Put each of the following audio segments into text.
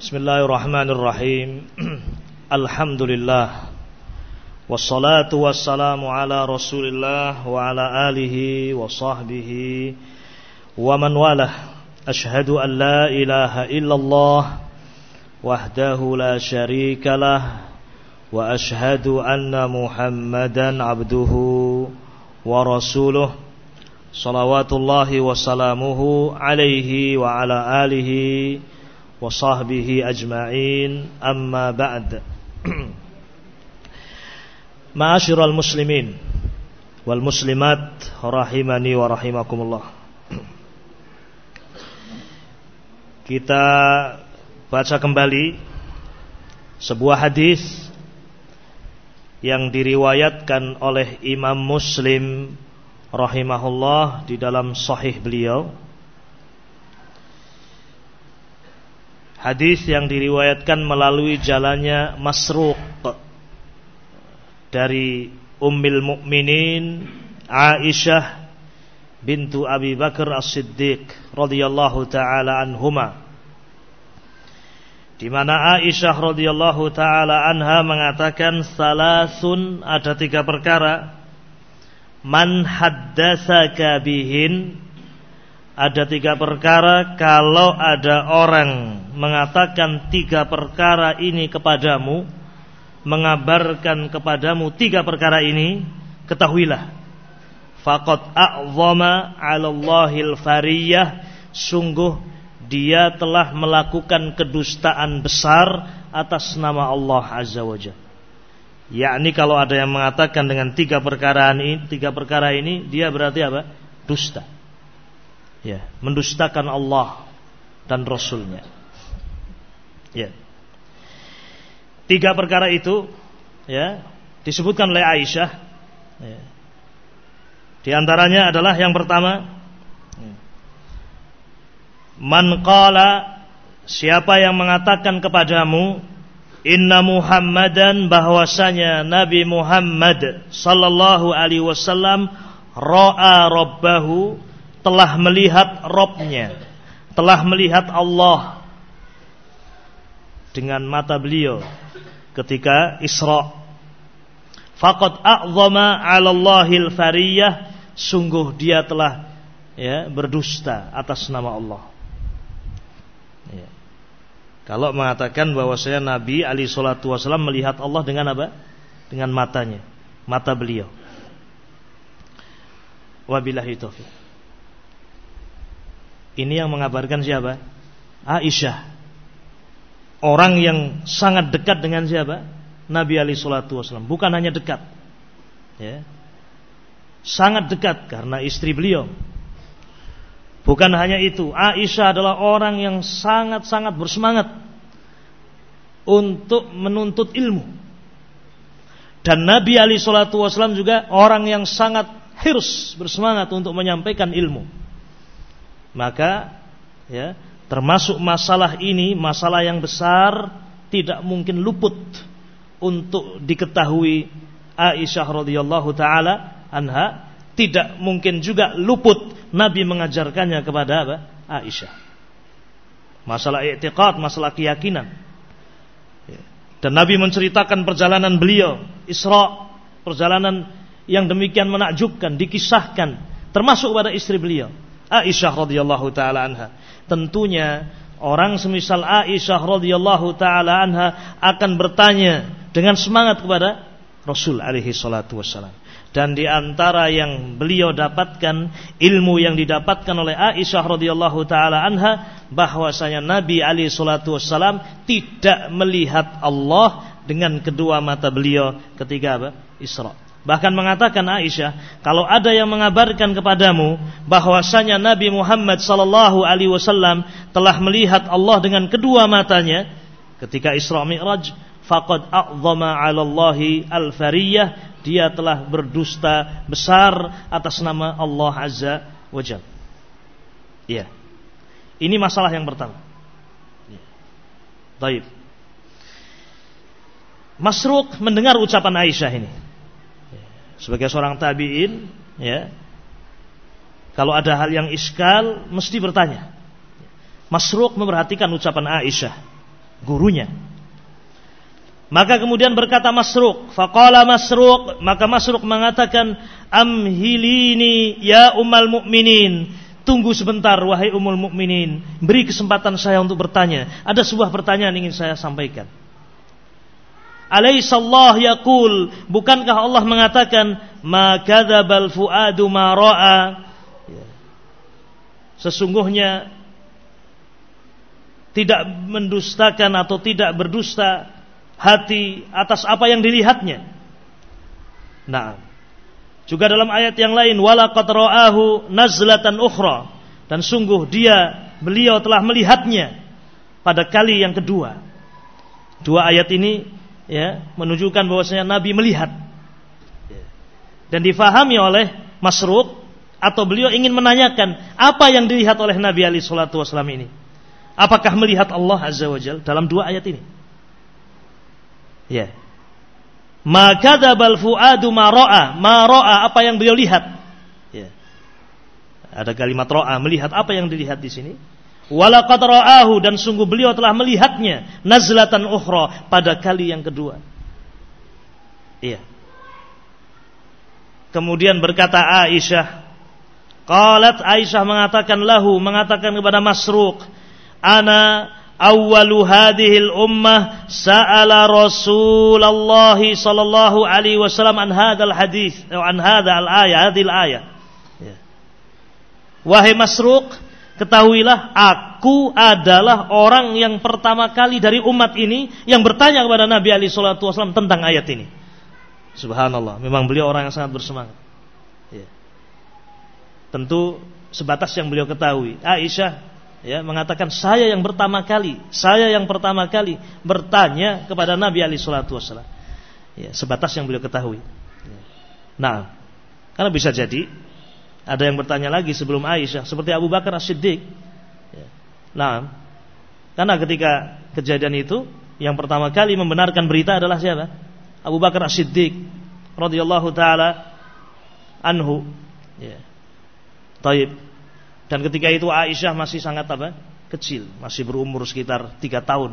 Bismillahirrahmanirrahim. Alhamdulillah. Wassalatu wassalamu ala Rasulillah wa ala alihi wa sahbihi wa man walah. Ashhadu an la ilaha illallah wahdahu la syarika lah wa ashhadu anna Muhammadan abduhu wa rasuluh. Salawatullahi wa salamuhu alaihi wa ala alihi wa sahbihi ajma'in, amma ba'd. Ma'asyiral muslimin wal muslimat rahimani wa rahimakumullah. Kita baca kembali sebuah hadis yang diriwayatkan oleh Imam Muslim rahimahullah di dalam sahih beliau. Hadis yang diriwayatkan melalui jalannya Masruq dari Ummul Mukminin Aisyah bintu Abi Bakar As-Siddiq radhiyallahu taala anhuma, di mana Aisyah radhiyallahu taala anha mengatakan salasun, ada 3 perkara, man haddatsaka bihin, ada 3 perkara kalau ada orang mengatakan 3 perkara ini kepadamu, mengabarkan kepadamu 3 perkara ini, ketahuilah faqad a'zama 'alallahil fariyah, sungguh dia telah melakukan kedustaan besar atas nama Allah azza wajalla. Yakni kalau ada yang mengatakan dengan 3 perkara ini dia berarti apa? Dusta. Ya, mendustakan Allah dan Rasulnya. Ya. 3 perkara itu ya disebutkan oleh Aisyah. Ya. Di antaranya adalah yang pertama, man qala, siapa yang mengatakan kepadamu, inna Muhammadan, bahwasanya Nabi Muhammad sallallahu alaihi wasallam ra'a rabbahu, telah melihat Rabbnya, telah melihat Allah dengan mata beliau ketika Isra. Faqad a'zama 'alallahil fariyah, sungguh dia telah berdusta atas nama Allah. Ya. Kalau mengatakan bahwasanya Nabi alaihi salatu wasallam melihat Allah dengan apa? Dengan matanya, mata beliau. Wabillahi taufiq. Ini yang mengabarkan siapa? Aisyah. Orang yang sangat dekat dengan siapa? Nabi alaihi salatu wasallam. Bukan hanya dekat, ya, sangat dekat karena istri beliau. Bukan hanya itu, Aisyah adalah orang yang sangat-sangat bersemangat untuk menuntut ilmu. Dan Nabi alaihi salatu wasallam juga orang yang sangat hirs, bersemangat untuk menyampaikan ilmu. Maka ya, termasuk masalah ini, masalah yang besar, tidak mungkin luput untuk diketahui Aisyah radhiyallahu taala anha. Tidak mungkin juga luput Nabi mengajarkannya kepada apa? Aisyah. Masalah i'tiqad, masalah keyakinan. Dan Nabi menceritakan perjalanan beliau Isra, perjalanan yang demikian menakjubkan, dikisahkan, termasuk pada istri beliau Aisyah radhiyallahu taala anha. Tentunya orang semisal Aisyah radhiyallahu taala anha akan bertanya dengan semangat kepada Rasul alaihi salatu wassalam. Dan di antara yang beliau dapatkan, ilmu yang didapatkan oleh Aisyah radhiyallahu taala anha, bahwasanya Nabi alaihi salatu wassalam tidak melihat Allah dengan kedua mata beliau ketika apa? Isra. Bahkan mengatakan Aisyah, kalau ada yang mengabarkan kepadamu bahwasanya Nabi Muhammad sallallahu alaihi wasallam telah melihat Allah dengan kedua matanya ketika Isra Mi'raj, faqad a'zama 'alallahi al-fariyah, dia telah berdusta besar atas nama Allah azza wajalla. Iya. Ini masalah yang pertama. Baik. Masruq mendengar ucapan Aisyah ini. Sebagai seorang tabi'in, ya, kalau ada hal yang iskal mesti bertanya. Masruq memperhatikan ucapan Aisyah. gurunya. Maka kemudian berkata Masruq, faqala Masruq, maka Masruq mengatakan, amhilini ya ummal mu'minin, tunggu sebentar wahai ummul mukminin, beri kesempatan saya untuk bertanya. Ada sebuah pertanyaan ingin saya sampaikan. Alaihissallah yaqul, bukankah Allah mengatakan, ma kadzabal fuadu ma ra'a, sesungguhnya tidak mendustakan atau tidak berdusta hati atas apa yang dilihatnya. Nah, juga dalam ayat yang lain, walaqad ra'ahu nazlatan ukhra, dan sungguh beliau telah melihatnya pada kali yang kedua. Dua ayat ini menunjukkan bahwasanya Nabi melihat. Dan difahami oleh Masruq, atau beliau ingin menanyakan apa yang dilihat oleh Nabi alaihi salatu wasallam ini. Apakah melihat Allah azza wajalla dalam dua ayat ini? Ma kadzabal fuadu ma ra'a, apa yang beliau lihat. Ada kalimat ra'a, melihat, apa yang dilihat di sini. Walaqad ra'ahu, dan sungguh beliau telah melihatnya nazlatan ukhra, pada kali yang kedua. Kemudian berkata Aisyah, qalat, Aisyah mengatakan kepada Masruq, ana awwalu hadhil ummah sa'ala Rasulullah sallallahu alaihi wasallam an hadzal hadis atau an hadzal ayat, hadhil ayat. Wahai Masruq, ketahuilah aku adalah orang yang pertama kali dari umat ini yang bertanya kepada Nabi alaihi salatu wasallam tentang ayat ini. Subhanallah, memang beliau orang yang sangat bersemangat. Tentu sebatas yang beliau ketahui. Aisyah mengatakan, saya yang pertama kali bertanya kepada Nabi alaihi salatu wasallam. Sebatas yang beliau ketahui. Nah, karena bisa jadi ada yang bertanya lagi sebelum Aisyah, seperti Abu Bakar As-Siddiq. Nah, karena ketika kejadian itu yang pertama kali membenarkan berita adalah siapa? Abu Bakar As-Siddiq radhiyallahu taala anhu. Taib. Dan ketika itu Aisyah masih sangat kecil, masih berumur sekitar 3 tahun.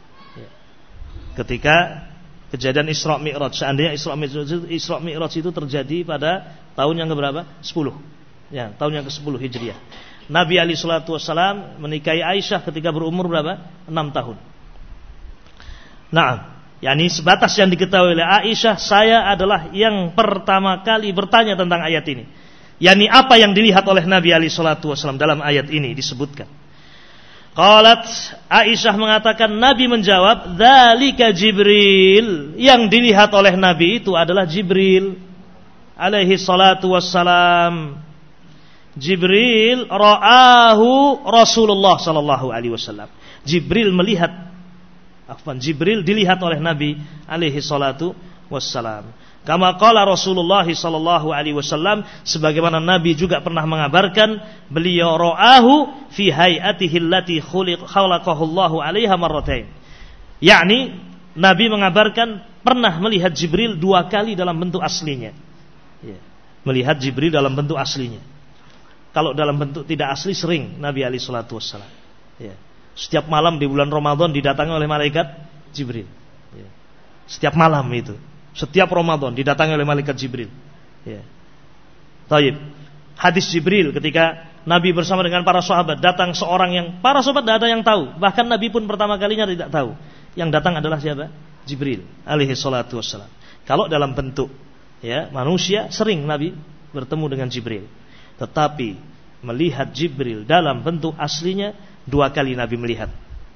Ketika kejadian Isra Mi'raj, seandainya Isra Mi'raj itu terjadi pada tahun yang keberapa? 10. Tahun yang ke-10 Hijriah. Nabi alaihi salatu wasallam menikahi Aisyah ketika berumur berapa? 6 tahun. Nah, sebatas yang diketahui oleh Aisyah, saya adalah yang pertama kali bertanya tentang ayat ini. Apa yang dilihat oleh Nabi alaihi salatu wasallam dalam ayat ini disebutkan. Qalat, Aisyah mengatakan, Nabi menjawab, dzalika Jibril, yang dilihat oleh Nabi itu adalah Jibril alaihi salatu wassalam. Jibril ra'ahu Rasulullah sallallahu alaihi wasallam. Jibril dilihat oleh Nabi alaihi salatu wassalam. Kama qala Rasulullah sallallahu alaihi wasallam, sebagaimana Nabi juga pernah mengabarkan, beliau ra'ahu fi hay'atihi allati khalaqahu Allahu 'alaiha marratain. Nabi mengabarkan pernah melihat Jibril 2 kali dalam bentuk aslinya. Melihat Jibril dalam bentuk aslinya. Kalau dalam bentuk tidak asli sering Nabi alaihi salatu wassalam. Setiap malam di bulan Ramadan didatangi oleh malaikat Jibril. Setiap malam itu. Setiap Ramadan didatangi oleh malaikat Jibril. Taib. Hadis Jibril ketika Nabi bersama dengan para sahabat, datang seorang yang para sahabat tidak ada yang tahu, bahkan Nabi pun pertama kalinya tidak tahu. Yang datang adalah siapa? Jibril alaihi salatu wassalam. Kalau dalam bentuk manusia sering Nabi bertemu dengan Jibril. Tetapi melihat Jibril dalam bentuk aslinya 2 kali Nabi melihat.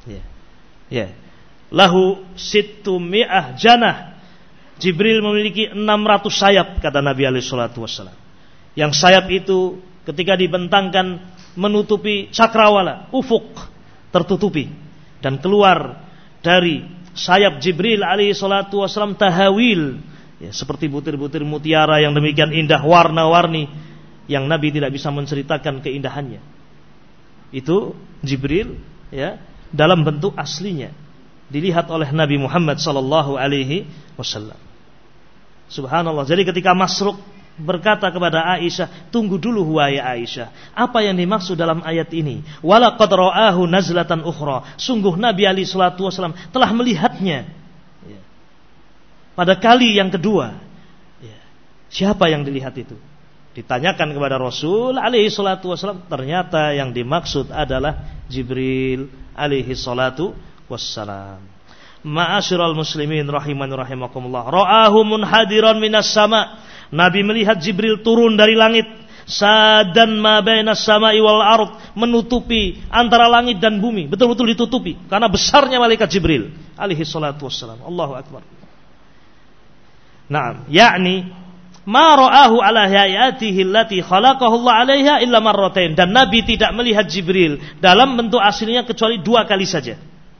Lahu sittumi'ah janah. Jibril memiliki 600 sayap, kata Nabi alaihi salatu wassalam. Yang sayap itu ketika dibentangkan menutupi cakrawala, ufuk, tertutupi, dan keluar dari sayap Jibril alaihi salatu wassalam tahawil, seperti butir-butir mutiara yang demikian indah, warna-warni, yang Nabi tidak bisa menceritakan keindahannya. Itu Jibril dalam bentuk aslinya dilihat oleh Nabi Muhammad sallallahu alaihi wasallam. Subhanallah. Jadi ketika Masruq berkata kepada Aisyah, tunggu dulu wahai Aisyah, apa yang dimaksud dalam ayat ini? Walaqad ra'ahu nazlatan ukhra. Sungguh Nabi alaihi salatu wasallam telah melihatnya pada kali yang kedua. Siapa yang dilihat itu? Ditanyakan kepada Rasul alaihi salatu wasallam, ternyata yang dimaksud adalah Jibril alaihi salatu wassalam. Ma'asyiral muslimin rahimani rahimakumullah, ra'ahu munhadiran minas sama. Nabi melihat Jibril turun dari langit, sadan ma bainas sama'i wal ard, menutupi antara langit dan bumi, betul-betul ditutupi karena besarnya malaikat Jibril alaihi salatu wassalam. Allahu akbar. Naam, yakni ma ra'ahu ala hayatihi allati khalaqahu Allah 'alaiha illa marratain, dan Nabi tidak melihat Jibril dalam bentuk aslinya kecuali 2 kali saja.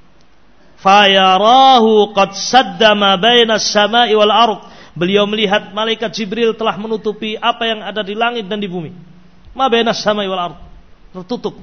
Fayarahu qad sadda ma bainas sama'i wal ard. Beliau melihat malaikat Jibril telah menutupi apa yang ada di langit dan di bumi. Ma bainas sama'i wal ard, tertutup.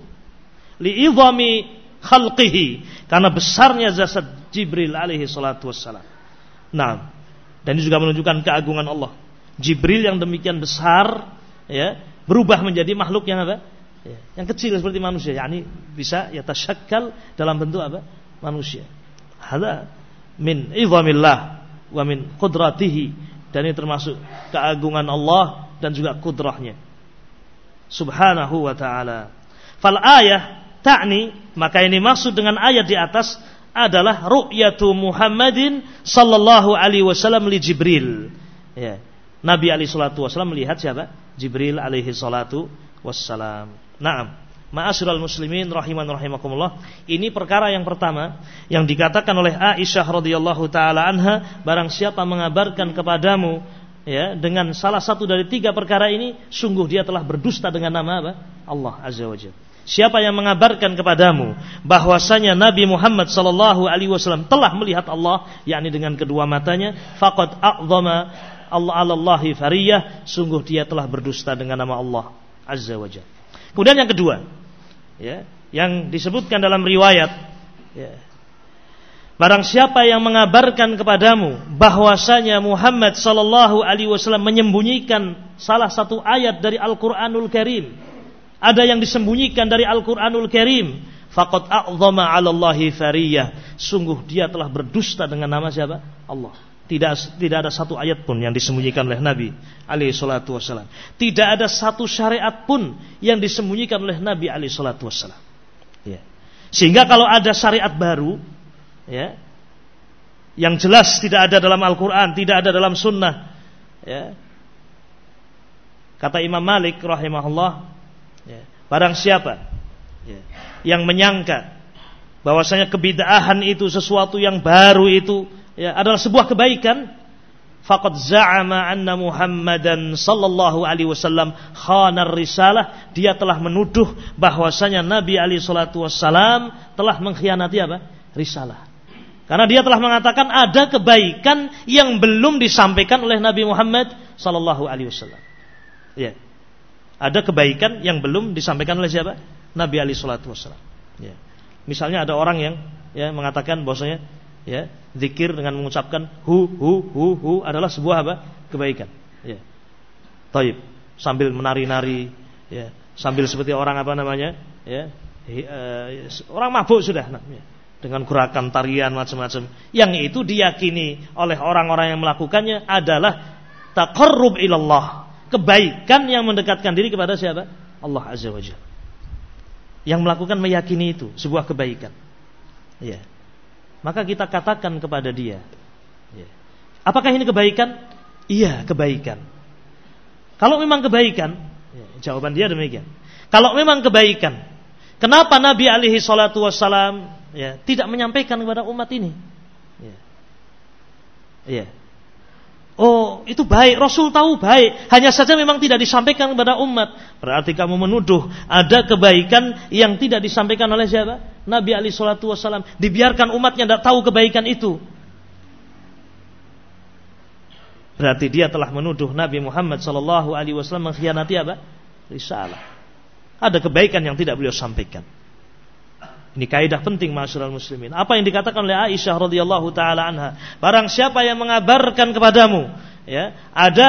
Li'idhami khalqihi, karena besarnya jasad Jibril alaihi salatu wassalam. Nah, dan ini juga menunjukkan keagungan Allah. Jibril yang demikian besar, ya, berubah menjadi makhluk yang apa? Ya, yang kecil seperti manusia, yakni bisa yatasyakkal dalam bentuk apa? Manusia. Hadza min idhamillah wa min qudratihi, dan ini termasuk keagungan Allah dan juga kudrahnya subhanahu wa ta'ala. Fal ayah ta'ni, maka ini maksud dengan ayat di atas adalah ru'yatu Muhammadin sallallahu alaihi wasallam li Jibril. Ya. Nabi alaihi salatu wasallam melihat siapa? Jibril alaihi salatu wassalam. Naam. Ma'asyiral muslimin rahiman rahimakumullah, ini perkara yang pertama yang dikatakan oleh Aisyah radhiyallahu taala anha, barang siapa mengabarkan kepadamu ya dengan salah satu dari 3 perkara ini, sungguh dia telah berdusta dengan nama apa? Allah azza wajalla. Siapa yang mengabarkan kepadamu bahwasanya Nabi Muhammad sallallahu alaihi wasallam telah melihat Allah, yakni dengan kedua matanya, faqad a'zama Allah 'alallahi fariyah, sungguh dia telah berdusta dengan nama Allah azza wajalla. Kemudian yang kedua, ya, yang disebutkan dalam riwayat, ya, barang siapa yang mengabarkan kepadamu bahwasanya Muhammad sallallahu alaihi wasallam menyembunyikan salah satu ayat dari Al-Qur'anul Karim, ada yang disembunyikan dari Al-Qur'anul Karim, faqad a'zama 'alallahi fariyah, sungguh dia telah berdusta dengan nama siapa? Allah. Tidak ada satu ayat pun yang disembunyikan oleh Nabi alaihi salatu wassalam. Tidak ada satu syariat pun yang disembunyikan oleh Nabi alaihi salatu wassalam. Ya. Sehingga kalau ada syariat baru, ya, yang jelas tidak ada dalam Al-Quran, tidak ada dalam Sunnah, ya, kata Imam Malik rahimahullah, ya, barang siapa, ya, yang menyangka bahwasanya kebid'ahan itu sesuatu yang baru itu, ya, adalah sebuah kebaikan, faqad za'ama anna Muhammadan sallallahu alaihi wasallam khanar risalah, dia telah menuduh bahwasanya Nabi alaihi salatu wasallam telah mengkhianati apa? Risalah. Karena dia telah mengatakan ada kebaikan yang belum disampaikan oleh Nabi Muhammad sallallahu alaihi wasallam. Ya. Ada kebaikan yang belum disampaikan oleh siapa? Nabi alaihi salatu wasallam. Ya. Misalnya ada orang yang, ya, mengatakan bahwasanya, ya, zikir dengan mengucapkan hu adalah sebuah apa? Kebaikan. Ya. Taib, sambil menari-nari, ya, sambil seperti orang apa namanya? Ya, orang mabuk sudah, nah, ya, dengan gerakan tarian macam-macam. Yang itu diyakini oleh orang-orang yang melakukannya adalah taqarrub ilallah, kebaikan yang mendekatkan diri kepada siapa? Allah azza wajalla. Yang melakukan meyakini itu sebuah kebaikan. Ya. Maka kita katakan kepada dia, ya, apakah ini kebaikan? Iya, kebaikan. Kalau memang kebaikan, ya, jawaban dia demikian. Kalau memang kebaikan, kenapa Nabi alaihi salatu wassalam, ya, tidak menyampaikan kepada umat ini? Ya. Ya. Oh, itu baik, Rasul tahu baik, hanya saja memang tidak disampaikan kepada umat. Berarti kamu menuduh ada kebaikan yang tidak disampaikan oleh siapa? Nabi alaihi salatu wasallam. Dibiarkan umatnya tidak tahu kebaikan itu. Berarti dia telah menuduh Nabi Muhammad sallallahu alaihi wasallam mengkhianati apa? Risalah. Ada kebaikan yang tidak beliau sampaikan. Ini kaidah penting ma'asyiral muslimin. Apa yang dikatakan oleh Aisyah radhiyallahu taala anha, barang siapa yang mengabarkan kepadamu, ya, ada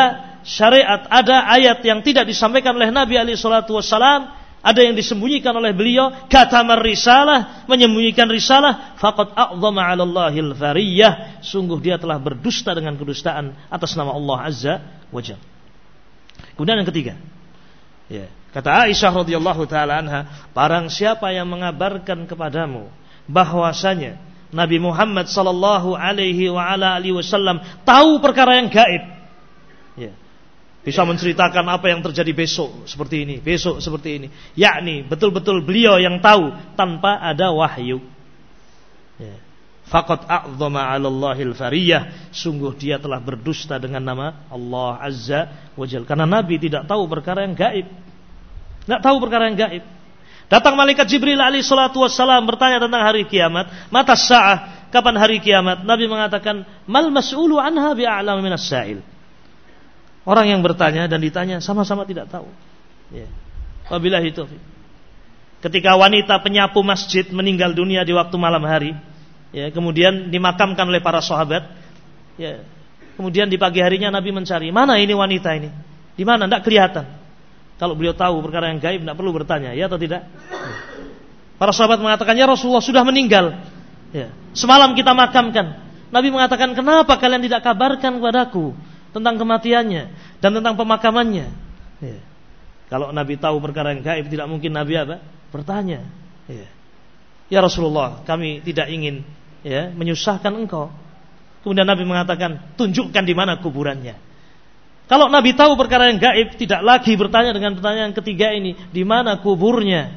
syariat, ada ayat yang tidak disampaikan oleh Nabi alaihi salatu wassalam, ada yang disembunyikan oleh beliau, katamar risalah, menyembunyikan risalah, faqad a'dhama 'ala Allahil fariyah, sungguh dia telah berdusta dengan kedustaan atas nama Allah azza wa jalla. Kemudian yang ketiga, ya, kata Aisyah radhiyallahu taala anha, barang siapa yang mengabarkan kepadamu bahwasanya Nabi Muhammad sallallahu alaihi wa ala alihi wasallam tahu perkara yang gaib, ya, bisa menceritakan apa yang terjadi besok seperti ini, besok seperti ini, yakni betul-betul beliau yang tahu tanpa ada wahyu, ya, faqad a'dhama 'ala Allahil fariyah, sungguh dia telah berdusta dengan nama Allah azza wa jalla, karena Nabi tidak tahu perkara yang gaib. Tidak tahu perkara yang gaib. Datang malaikat Jibril alaihi salatu wassalam bertanya tentang hari kiamat, mata sa'ah, kapan hari kiamat? Nabi mengatakan, mal mas'ulu anha bi'a'lam minas sa'il. Orang yang bertanya dan ditanya sama-sama tidak tahu. Ya. Wabillahi taufiq. Ketika wanita penyapu masjid meninggal dunia di waktu malam hari, ya, kemudian dimakamkan oleh para sahabat, ya, kemudian di pagi harinya Nabi mencari, mana ini wanita ini? Di mana? Tidak kelihatan. Kalau beliau tahu perkara yang gaib, tidak perlu bertanya, ya atau tidak? Para sahabat mengatakan, ya Rasulullah sudah meninggal, ya, semalam kita makamkan. Nabi mengatakan, kenapa kalian tidak kabarkan kepadaku tentang kematiannya dan tentang pemakamannya? Ya. Kalau Nabi tahu perkara yang gaib, tidak mungkin Nabi apa? Bertanya. Ya, ya Rasulullah, kami tidak ingin, ya, menyusahkan engkau. Kemudian Nabi mengatakan, tunjukkan di mana kuburannya. Kalau Nabi tahu perkara yang gaib, tidak lagi bertanya dengan pertanyaan ketiga ini, di mana kuburnya?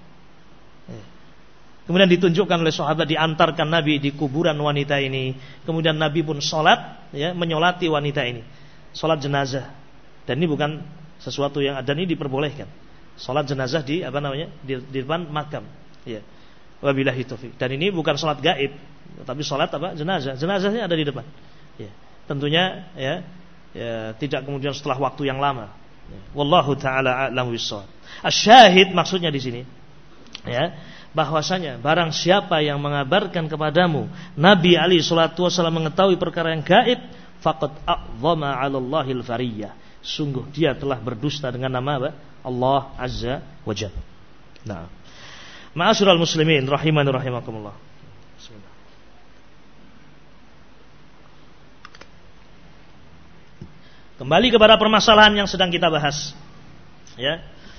Kemudian ditunjukkan oleh sahabat, diantarkan Nabi di kuburan wanita ini. Kemudian Nabi pun sholat, ya, menyolati wanita ini, sholat jenazah. Dan ini bukan sesuatu yang ada, ini diperbolehkan. Sholat jenazah di di depan makam. Ya. Wabillahi taufiq. Dan ini bukan sholat gaib, tapi sholat jenazah. Jenazahnya ada di depan. Ya. Tentunya, ya, tidak kemudian setelah waktu yang lama. Wallahu taala a'lam bissawab. Asyahid maksudnya di sini, ya, bahwasanya barang siapa yang mengabarkan kepadamu Nabi alaihi salatu wasallam mengetahui perkara yang gaib, faqad a'dhama 'ala Allahil fariyah, sungguh dia telah berdusta dengan nama apa? Allah azza wa jalla. Nah, ma'asyiral muslimin rahimani rahimakumullah. Bismillah. Kembali kepada permasalahan yang sedang kita bahas, ya.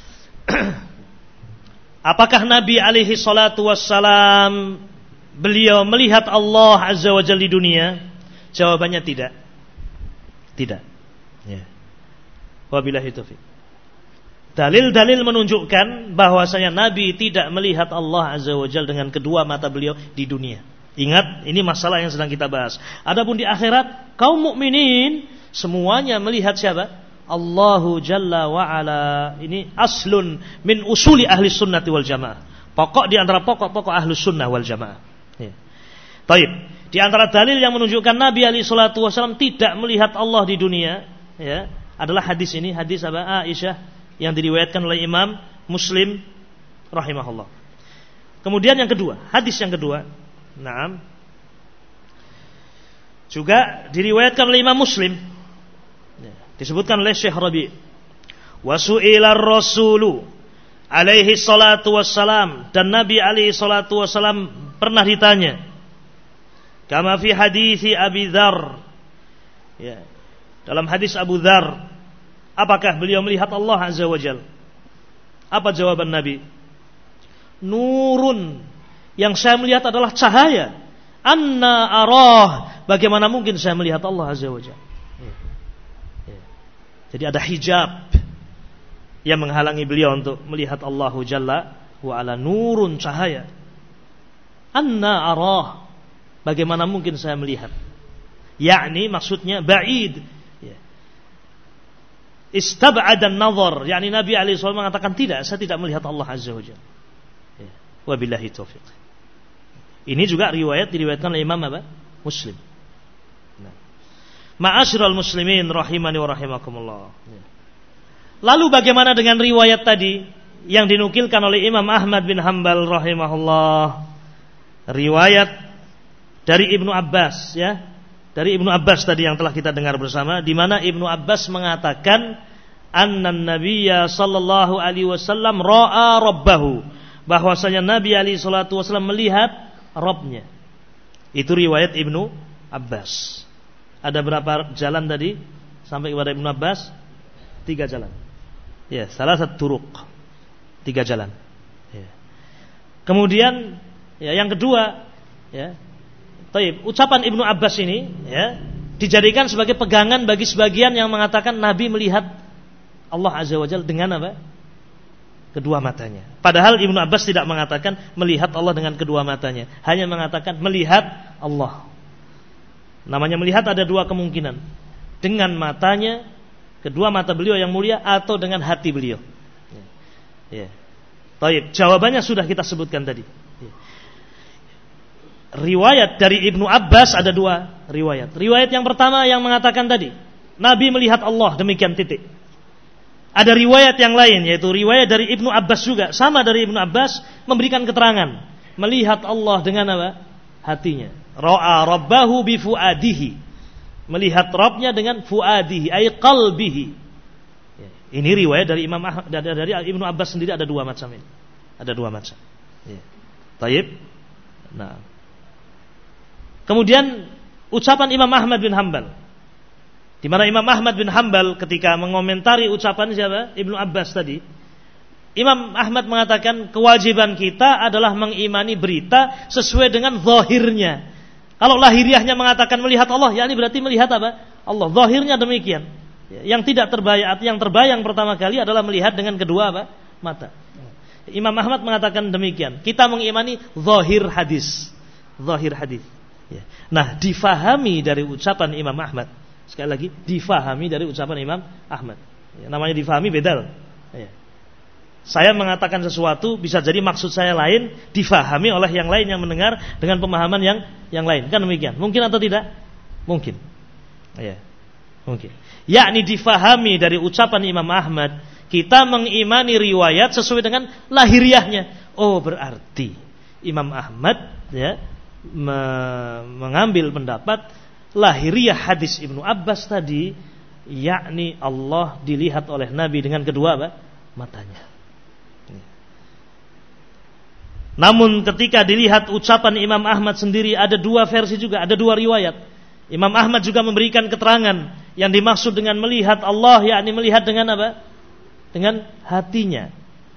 Apakah Nabi alaihi salatu wassalam beliau melihat Allah azza wa jalla di dunia? Jawabannya tidak. Tidak. Ya. Wabillahi taufiq. Dalil-dalil menunjukkan bahwasanya Nabi tidak melihat Allah azza wa jalla dengan kedua mata beliau di dunia. Ingat, ini masalah yang sedang kita bahas. Adapun di akhirat, kaum mukminin semuanya melihat siapa? Allahu Jalla wa Ala. Ini aslun min usuli ahli sunnati wal jamaah. Pokok di antara pokok-pokok ahli sunnah wal jamaah. Ya. Taib. Di antara dalil yang menunjukkan Nabi alaihi salatu wasallam tidak melihat Allah di dunia, ya, adalah hadis ini, hadis Aisyah yang diriwayatkan oleh Imam Muslim rahimahullah. Kemudian yang kedua, hadis yang kedua, naam, juga diriwayatkan oleh Imam Muslim. Disebutkan oleh Syekh Rabi', wa su'ilar rasulu alaihi salatu wassalam, dan Nabi alaihi salatu wassalam pernah ditanya, kama fi hadithi Abi Dzar, ya, dalam hadis Abu Dzar, apakah beliau melihat Allah azza wa jalla? Apa jawaban Nabi? Nurun, yang saya melihat adalah cahaya. Anna arah, bagaimana mungkin saya melihat Allah azza wa jalla? Jadi ada hijab yang menghalangi beliau untuk melihat Allahu Jalla wa Ala, nurun, cahaya. Anna arah, bagaimana mungkin saya melihat? Yakni maksudnya ba'id. Istab'adan nazar, yakni Nabi alaihi wasallam mengatakan tidak, saya tidak melihat Allah azza wa jalla. Wabillahi taufiq. Ini juga diriwayatkan oleh Imam Muslim. Ma'asyiral muslimin rahimani wa rahimakumullah. Lalu bagaimana dengan riwayat tadi yang dinukilkan oleh Imam Ahmad bin Hanbal rahimahullah? Riwayat dari Ibnu Abbas, ya, dari Ibnu Abbas tadi yang telah kita dengar bersama, di mana Ibnu Abbas mengatakan annan nabiyya sallallahu alaihi wasallam ra'a rabbahu, bahwasanya Nabi alaihi salatu wasallam melihat Rabbnya. Itu riwayat Ibnu Abbas. Ada berapa jalan tadi sampai kepada Ibnu Abbas? 3 jalan. Ya, salah satu turuk. 3 jalan. Ya. Kemudian ya, yang kedua, ya. Taib, ucapan Ibnu Abbas ini ya, dijadikan sebagai pegangan bagi sebagian yang mengatakan Nabi melihat Allah Azza wa Jalla dengan apa? Kedua matanya. Padahal Ibnu Abbas tidak mengatakan melihat Allah dengan kedua matanya, hanya mengatakan melihat Allah. Namanya melihat ada 2 kemungkinan. Dengan matanya, kedua mata beliau yang mulia, atau dengan hati beliau. Ya. Taib, jawabannya sudah kita sebutkan tadi. Ya. Riwayat dari Ibnu Abbas ada 2 riwayat. Riwayat yang pertama yang mengatakan tadi Nabi melihat Allah, demikian titik. Ada riwayat yang lain, yaitu riwayat dari Ibnu Abbas juga, sama dari Ibnu Abbas, memberikan keterangan melihat Allah dengan apa? Hatinya. Ra'a rabbahu bi fuadihi, melihat Rabbnya dengan fuadihi, ay qalbihi. Ini riwayat dari Imam Ahmad, dari Ibnu Abbas sendiri ada 2 macam ini. Ada 2 macam. Ya. Taib. Nah. Kemudian ucapan Imam Ahmad bin Hanbal, di mana Imam Ahmad bin Hanbal ketika mengomentari ucapan siapa? Ibnu Abbas tadi, Imam Ahmad mengatakan kewajiban kita adalah mengimani berita sesuai dengan zahirnya. Kalau lahiriahnya mengatakan melihat Allah, yakni berarti melihat apa? Allah. Zahirnya demikian. Yang tidak terbayang, yang terbayang pertama kali adalah melihat dengan kedua apa? Mata. Imam Ahmad mengatakan demikian. Kita mengimani zahir hadis. Zahir hadis. Nah, difahami dari ucapan Imam Ahmad. Sekali lagi, difahami dari ucapan Imam Ahmad. Namanya difahami beda. Saya mengatakan sesuatu bisa jadi maksud saya lain, difahami oleh yang lain yang mendengar dengan pemahaman yang lain. Kan demikian? Mungkin atau tidak? Mungkin. Ya. Mungkin. Yakni difahami dari ucapan Imam Ahmad, kita mengimani riwayat sesuai dengan lahiriahnya. Oh, berarti Imam Ahmad ya mengambil pendapat lahiriah hadis Ibnu Abbas tadi, yakni Allah dilihat oleh Nabi dengan kedua apa? Matanya. Namun ketika dilihat ucapan Imam Ahmad sendiri, ada 2 versi juga, ada 2 riwayat. Imam Ahmad juga memberikan keterangan yang dimaksud dengan melihat Allah, yakni melihat dengan apa? Dengan hatinya.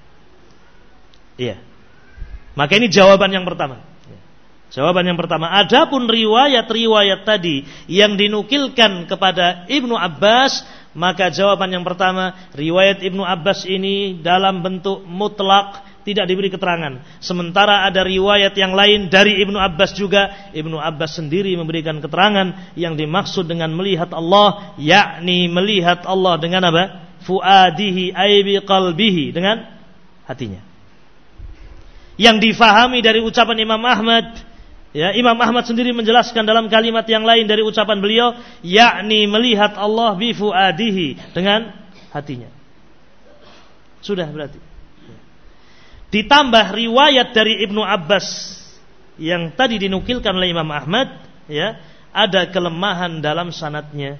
Iya. Maka ini jawaban yang pertama. Jawaban yang pertama. Adapun riwayat-riwayat tadi yang dinukilkan kepada Ibnu Abbas, maka jawaban yang pertama, riwayat Ibnu Abbas ini dalam bentuk mutlak, tidak diberi keterangan. Sementara ada riwayat yang lain dari Ibnu Abbas juga, Ibnu Abbas sendiri memberikan keterangan yang dimaksud dengan melihat Allah, yakni melihat Allah dengan apa? Fuadihi ay bi qalbihi, dengan hatinya. Yang difahami dari ucapan Imam Ahmad, ya, Imam Ahmad sendiri menjelaskan dalam kalimat yang lain dari ucapan beliau, yakni melihat Allah bi fuadihi, dengan hatinya. Sudah berarti. Ditambah riwayat dari Ibnu Abbas yang tadi dinukilkan oleh Imam Ahmad, ya, ada kelemahan dalam sanadnya.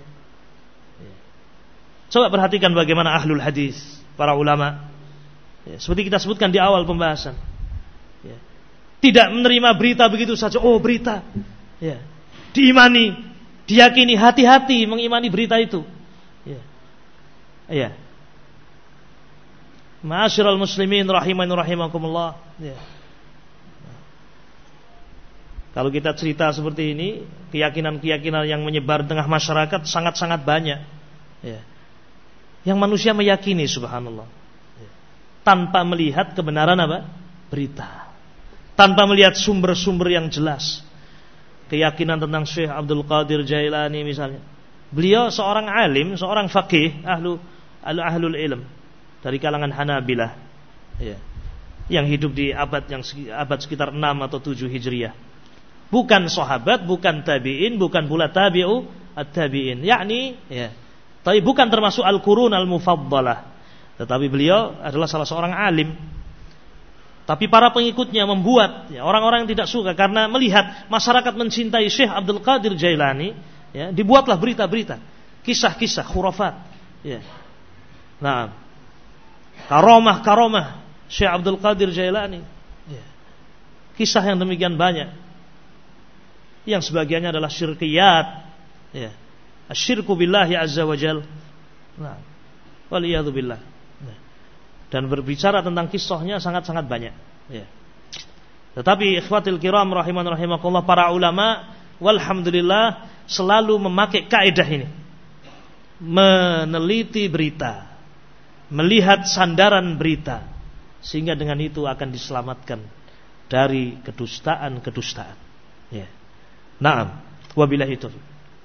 Coba perhatikan bagaimana ahlul hadis, para ulama, ya, seperti kita sebutkan di awal pembahasan, ya, tidak menerima berita begitu saja. Oh, berita, ya, diimani, diyakini, hati-hati mengimani berita itu. Ya, ya. Ma'asyiral muslimin rahimani rahimakumullah. Ya. Kalau kita cerita seperti ini, keyakinan-keyakinan yang menyebar di tengah masyarakat sangat-sangat banyak. Ya. Yang manusia meyakini, subhanallah, ya, tanpa melihat kebenaran apa? Berita. Tanpa melihat sumber-sumber yang jelas. Keyakinan tentang Syekh Abdul Qadir Jailani misalnya. Beliau seorang alim, seorang faqih, ahlul ilm dari kalangan Hanabilah, ya, yang hidup di abad sekitar 6 atau 7 Hijriah. Bukan sahabat, bukan tabi'in, bukan pula tabi'u at-tabi'in, yakni, ya, tapi bukan termasuk al-qurun al-mufaddalah. Tetapi beliau adalah salah seorang alim. Tapi para pengikutnya membuat, ya, orang-orang yang tidak suka karena melihat masyarakat mencintai Syekh Abdul Qadir Jailani, ya, dibuatlah berita-berita, kisah-kisah khurafat, ya. Nah, karamah Syekh Abdul Qadir Jailani, ya. Kisah yang demikian banyak, yang sebagiannya adalah syirkiyat, ya. Asyirku billahi azza wa jal. Nah, waliyadu billah. Dan berbicara tentang kisahnya sangat-sangat banyak, ya. Tetapi ikhwatil kiram rahimakumullah, para ulama walhamdulillah selalu memakai kaidah ini. Meneliti berita, melihat sandaran berita, sehingga dengan itu akan diselamatkan dari kedustaan-kedustaan, ya. Naam, wabillahi taufiq.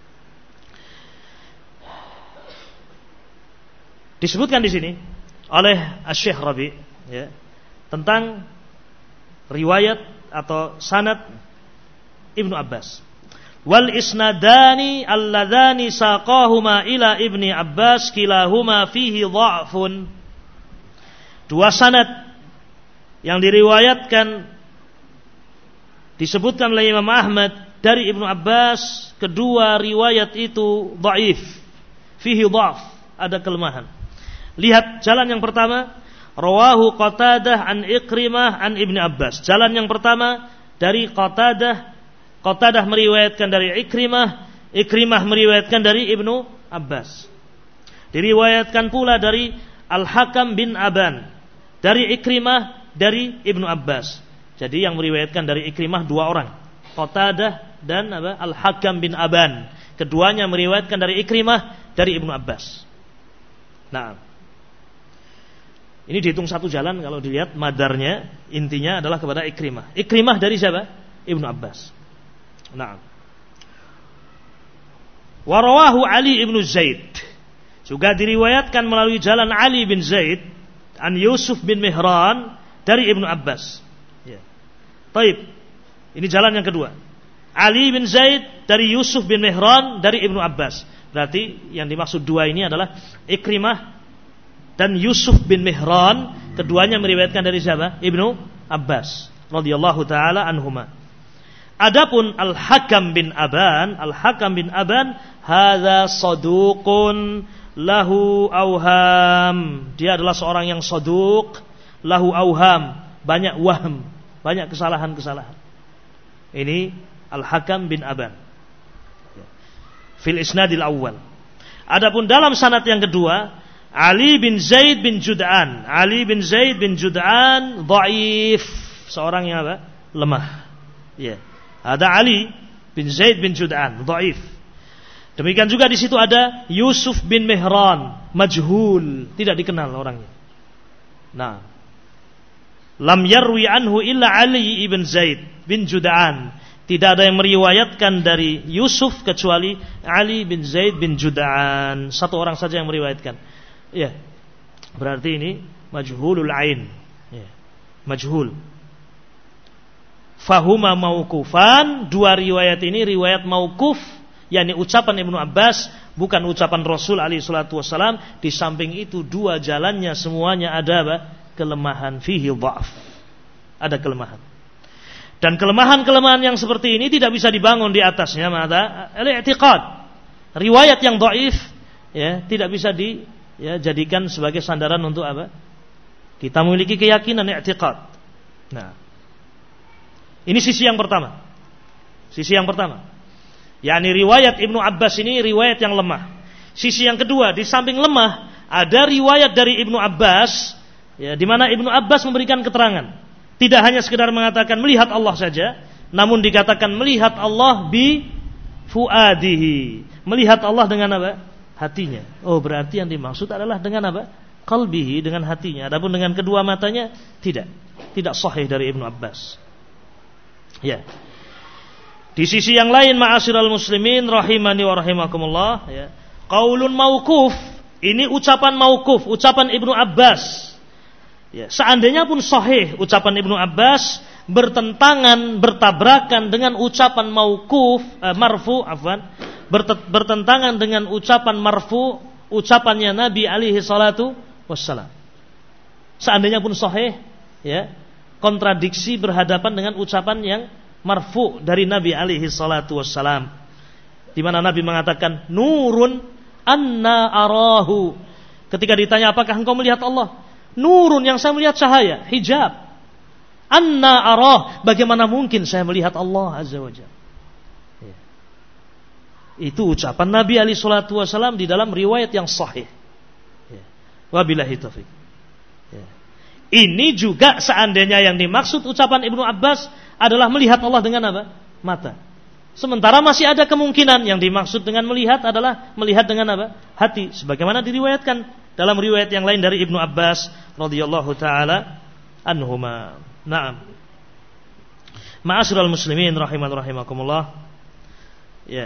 Disebutkan di sini oleh Asy-Syaikh Rabi', ya, tentang riwayat atau sanad Ibnu Abbas. Wal isnadani alladzani saqahuma ila Ibni Abbas kilahuma fihi dha'fun. Dua sanad yang diriwayatkan disebutkan oleh Imam Ahmad dari Ibnu Abbas, kedua riwayat itu dhaif, fihi dha'f, ada kelemahan. Lihat jalan yang pertama, rawahu Qatadah an Ikrimah an Ibni Abbas. Jalan yang pertama dari Qatadah meriwayatkan dari Ikrimah meriwayatkan dari Ibnu Abbas. Diriwayatkan pula dari Al-Hakam bin Aban, dari Ikrimah dari Ibnu Abbas. Jadi yang meriwayatkan dari Ikrimah dua orang, Qatadah dan Al-Hakam bin Aban. Keduanya meriwayatkan dari Ikrimah dari Ibnu Abbas. Nah, ini dihitung satu jalan kalau dilihat madarnya, intinya adalah kepada Ikrimah. Ikrimah dari siapa? Ibnu Abbas. Nah, warawahu Ali ibnu Zaid, juga diriwayatkan melalui jalan Ali bin Zaid an Yusuf bin Mihran dari Ibnu Abbas. Ya. Baik, ini jalan yang kedua. Ali bin Zaid dari Yusuf bin Mihran dari Ibnu Abbas. Berarti yang dimaksud dua ini adalah Ikrimah dan Yusuf bin Mihran, keduanya meriwayatkan dari siapa? Ibnu Abbas radhiyallahu taala anhuma. Adapun Al-Hakam bin Aban hadza saduqun lahu auham. Dia adalah seorang yang saduq, lahu auham, banyak wahm, banyak kesalahan-kesalahan. Ini Al-Hakam bin Aban fil isnadil awal. Adapun dalam sanad yang kedua, Ali bin Zaid bin Jud'an dhaif, seorang yang apa? Lemah. Ya. Ada Ali bin Zaid bin Jud'an dhaif. Demikian juga di situ ada Yusuf bin Mihran, majhul, tidak dikenal orangnya. Nah, lam yarwi anhu illa Ali ibn Zaid bin Jud'an. Tidak ada yang meriwayatkan dari Yusuf kecuali Ali bin Zaid bin Jud'an. Satu orang saja yang meriwayatkan. Ya, berarti ini majhulul ain, ya, majhul. Fahuma mauqufan, dua riwayat ini riwayat mauquf, yakni ucapan Ibnu Abbas, bukan ucapan Rasul alaihi salatu wasalam. Di samping itu dua jalannya semuanya ada kelemahan, fihi dha'f, ada kelemahan. Dan kelemahan-kelemahan yang seperti ini tidak bisa dibangun di atasnya al-i'tiqad. Riwayat yang dhaif, ya, tidak bisa jadikan sebagai sandaran untuk apa? Kita memiliki keyakinan i'tiqad. Nah, ini sisi yang pertama. yakni riwayat Ibnu Abbas ini riwayat yang lemah. Sisi yang kedua, di samping lemah, ada riwayat dari Ibnu Abbas, ya, di mana Ibnu Abbas memberikan keterangan. Tidak hanya sekedar mengatakan melihat Allah saja, namun dikatakan melihat Allah bi fuadihi, melihat Allah dengan apa? Hatinya. Oh, berarti yang dimaksud adalah dengan apa? Qalbihi, dengan hatinya. Adapun dengan kedua matanya tidak sahih dari Ibnu Abbas. Ya. Di sisi yang lain, ma'asyiral muslimin rahimani wa rahimakumullah, ya. Qaulun mauquf, ini ucapan mauquf, ucapan Ibnu Abbas. Ya, seandainya pun sahih ucapan Ibnu Abbas, bertabrakan dengan ucapan bertentangan dengan ucapan marfu, ucapannya Nabi alaihi salatu wassalam. Seandainya pun sahih, ya, kontradiksi berhadapan dengan ucapan yang marfu dari Nabi alaihi salatu wassalam. di mana Nabi mengatakan nurun anna arahu. Ketika ditanya apakah engkau melihat Allah? Nurun, yang saya melihat cahaya, hijab. Anna arah, bagaimana mungkin saya melihat Allah azza wajalla. Ya. Itu ucapan Nabi alaihi salatu wasallam di dalam riwayat yang sahih. Ya. Wabillahi taufik. Ya. Ini juga seandainya yang dimaksud ucapan Ibnu Abbas adalah melihat Allah dengan apa? Mata. Sementara masih ada kemungkinan yang dimaksud dengan melihat adalah melihat dengan apa? Hati. Sebagaimana diriwayatkan dalam riwayat yang lain dari Ibnu Abbas radhiyallahu taala anhuma. Naam. Ma'asyiral muslimin rahimakumullah. Ya.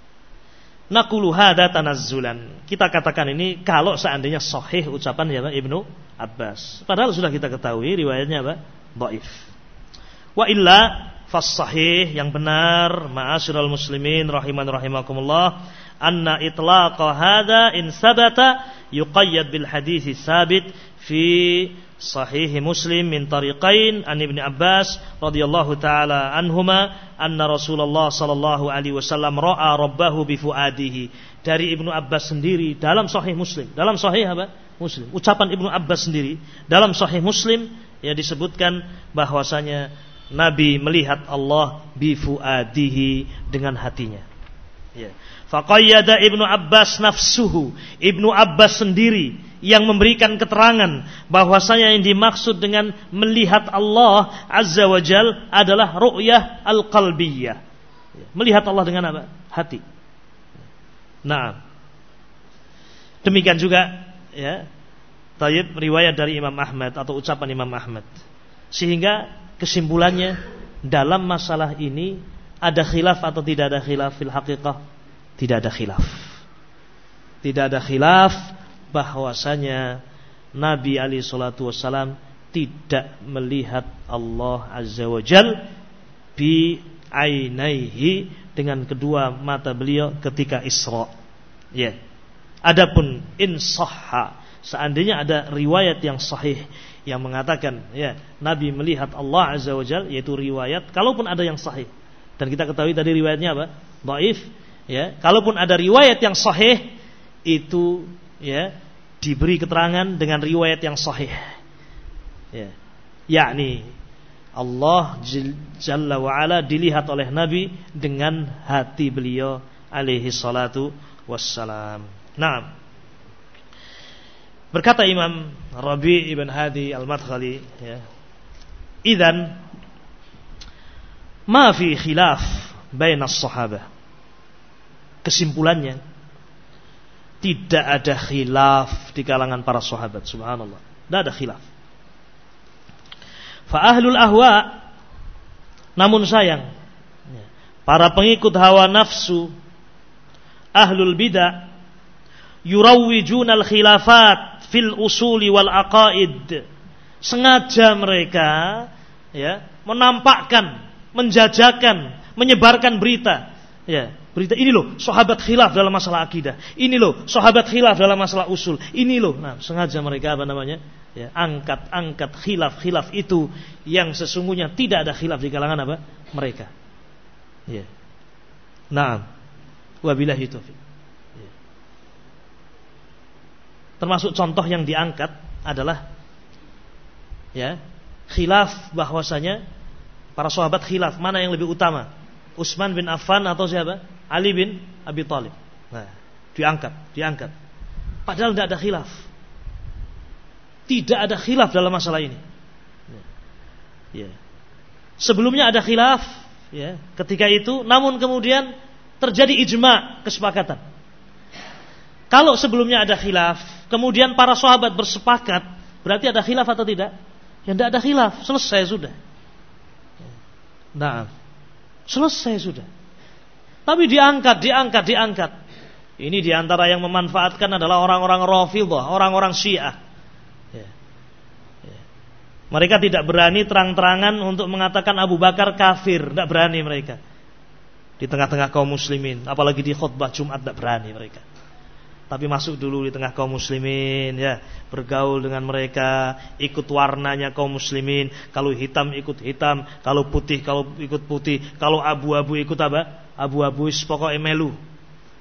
Naqulu hadza tanazzulan. Kita katakan ini kalau seandainya sahih ucapan ya Ibnu Abbas. Padahal sudah kita ketahui riwayatnya apa? Dhaif. Wa illa fas-sahih, yang benar ma'asyiral muslimin rahimakumullah, anna itlaqa hadza in sabata yuqayyad bil hadits sabit fi sahih Muslim min tariqain an Ibnu Abbas radhiyallahu taala anhuma anna Rasulullah sallallahu alaihi wasallam ra'a rabbahu bi fuadihi. Dari Ibnu Abbas sendiri dalam sahih Muslim, dalam sahih apa? Muslim. Ucapan Ibnu Abbas sendiri dalam sahih Muslim ya disebutkan bahwasanya Nabi melihat Allah bi fuadihi, dengan hatinya. Ya. Faqayyada Ibnu Abbas nafsuhu. Ibnu Abbas sendiri yang memberikan keterangan bahwasanya yang dimaksud dengan melihat Allah azza wa jal adalah ru'yah al-qalbiyah. Melihat Allah dengan apa? Hati. Nah, demikian juga ya, tayyib riwayat dari Imam Ahmad atau ucapan Imam Ahmad. Sehingga kesimpulannya dalam masalah ini ada khilaf atau tidak ada khilaf fil haqiqah? Tidak ada khilaf. Tidak ada khilaf bahwasanya Nabi alaihi salatu wasallam tidak melihat Allah azza wa jal bi ainaihi, dengan kedua mata beliau ketika Isra. Ya. Adapun in sahha, seandainya ada riwayat yang sahih yang mengatakan ya Nabi melihat Allah azza wa jal, yaitu riwayat, kalaupun ada yang sahih, dan kita ketahui tadi riwayatnya apa? Dhaif. Ya, kalaupun ada riwayat yang sahih itu ya diberi keterangan dengan riwayat yang sahih. Ya. Yakni Allah Jalla wa Ala dilihat oleh Nabi dengan hati beliau alaihi salatu wassalam. Naam. Berkata Imam Rabi' ibn Hadi al-Madkhali ya, idzan ma fi khilaf baina as-sahabah. Kesimpulannya tidak ada khilaf di kalangan para sahabat, subhanallah. Tidak ada khilaf. Fa ahlul ahwa, namun sayang para pengikut hawa nafsu, ahlul bidah, yurawwijuna al-khilafat fil usuli wal aqaid. Sengaja mereka ya menampakkan, menjajakan, menyebarkan berita ya. Berita ini loh sahabat khilaf dalam masalah akidah. Ini loh sahabat khilaf dalam masalah usul. Ini loh. Nah, sengaja mereka apa namanya? Ya, angkat khilaf itu yang sesungguhnya tidak ada khilaf di kalangan apa? Mereka. Ya. Naam. Wabillahi taufik. Ya. Termasuk contoh yang diangkat adalah ya, khilaf bahwasanya para sahabat khilaf mana yang lebih utama? Utsman bin Affan atau siapa? Ali bin Abi Thalib. Nah, diangkat. Padahal tidak ada khilaf. Tidak ada khilaf dalam masalah ini. Ya. Sebelumnya ada khilaf, ya, ketika itu, namun kemudian terjadi ijma', kesepakatan. Kalau sebelumnya ada khilaf, kemudian para sahabat bersepakat, berarti ada khilaf atau tidak? Ya, tidak ada khilaf, selesai sudah. Nah, selesai sudah. Tapi diangkat. Ini diantara yang memanfaatkan adalah orang-orang Rafidhah, orang-orang Syiah. Ya. Mereka tidak berani terang-terangan untuk mengatakan Abu Bakar kafir, tidak berani mereka. Di tengah-tengah kaum muslimin, apalagi di khutbah Jumat tidak berani mereka. Tapi masuk dulu di tengah kaum muslimin, ya, bergaul dengan mereka, ikut warnanya kaum muslimin. Kalau hitam ikut hitam, kalau putih ikut putih, kalau abu-abu ikut apa? Abu-abu pokoknya melu.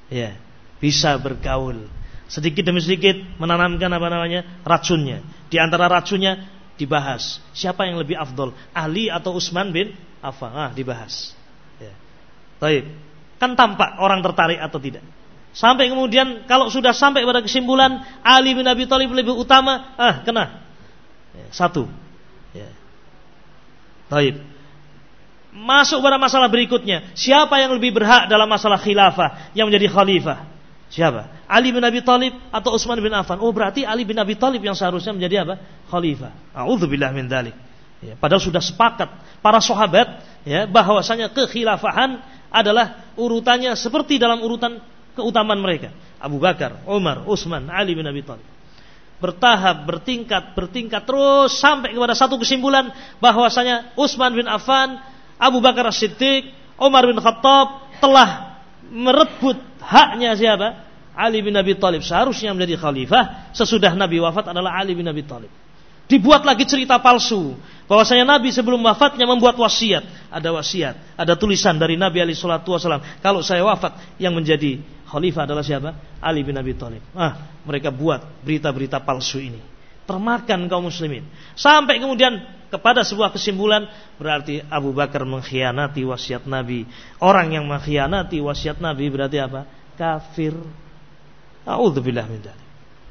Ya, bisa bergaul. Sedikit demi sedikit menanamkan racunnya. Di antara racunnya dibahas siapa yang lebih afdol, Ali atau Utsman bin Affan. Dibahas. Ya. Baik. Kan tampak orang tertarik atau tidak. Sampai kemudian kalau sudah sampai pada kesimpulan Ali bin Abi Thalib lebih utama, kena. Ya, satu. Ya. Baik. Masuk pada masalah berikutnya. Siapa yang lebih berhak dalam masalah khilafah, yang menjadi khalifah? Siapa? Ali bin Abi Thalib atau Utsman bin Affan? Oh, berarti Ali bin Abi Thalib yang seharusnya menjadi apa? Khalifah. A'udzubillah min dzalik. Ya, padahal sudah sepakat para sahabat ya bahwasanya kekhilafahan adalah urutannya seperti dalam urutan keutamaan mereka. Abu Bakar, Umar, Utsman, Ali bin Abi Thalib. Bertahap, bertingkat terus sampai kepada satu kesimpulan bahwasanya Utsman bin Affan, Abu Bakar As-Siddiq, Umar bin Khattab telah merebut haknya siapa? Ali bin Abi Thalib. Seharusnya menjadi khalifah sesudah Nabi wafat adalah Ali bin Abi Thalib. Dibuat lagi cerita palsu bahwasanya Nabi sebelum wafatnya membuat wasiat. Ada wasiat, ada tulisan dari Nabi alaihi salatu wasallam, kalau saya wafat yang menjadi khalifah adalah siapa? Ali bin Abi Thalib. Mereka buat berita-berita palsu ini. Termakan kaum muslimin. Sampai kemudian kepada sebuah kesimpulan berarti Abu Bakar mengkhianati wasiat Nabi. Orang yang mengkhianati wasiat Nabi berarti apa? Kafir. A'udzubillah min dzalik.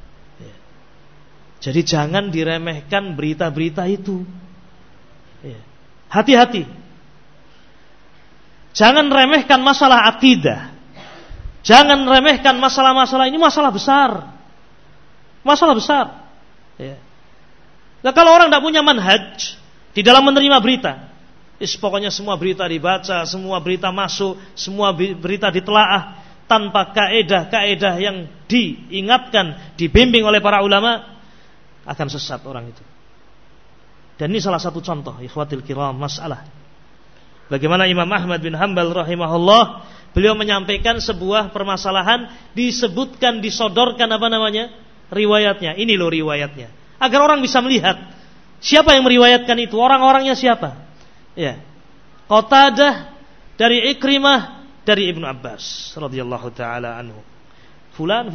Jadi jangan diremehkan berita-berita itu. Hati-hati. Jangan remehkan masalah akidah. Jangan remehkan masalah-masalah ini, masalah besar. Masalah besar. Nah, kalau orang tidak punya manhaj di dalam menerima berita, pokoknya semua berita dibaca, semua berita masuk, semua berita ditelaah tanpa kaedah-kaedah yang diingatkan, dibimbing oleh para ulama, akan sesat orang itu. Dan ini salah satu contoh, ikhwatil kiram, masalah. Bagaimana Imam Ahmad bin Hanbal rahimahullah, beliau menyampaikan sebuah permasalahan, disebutkan, disodorkan riwayatnya. Ini loh riwayatnya. Agar orang bisa melihat siapa yang meriwayatkan itu, orang-orangnya siapa. Qatadah dari Ikrimah dari Ibnu Abbas radhiyallahu taala anhu. Fulan.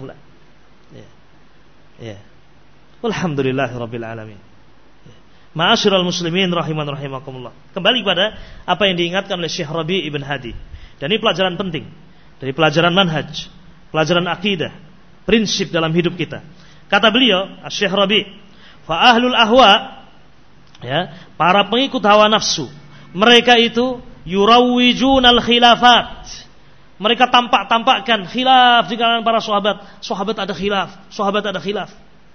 Alhamdulillahirabbil alamin. Ma'asyiral muslimin rahimakumullah. Kembali pada apa yang diingatkan oleh Syekh Rabi' Ibn Hadi. Dan ini pelajaran penting dari pelajaran manhaj, pelajaran akidah, prinsip dalam hidup kita. Kata beliau, Syekh Rabi', fa ahlul ahwa, para pengikut hawa nafsu, mereka itu yurawwijunal khilafat. Mereka tampak-tampakkan khilaf di kalangan para sahabat. Sahabat ada khilaf.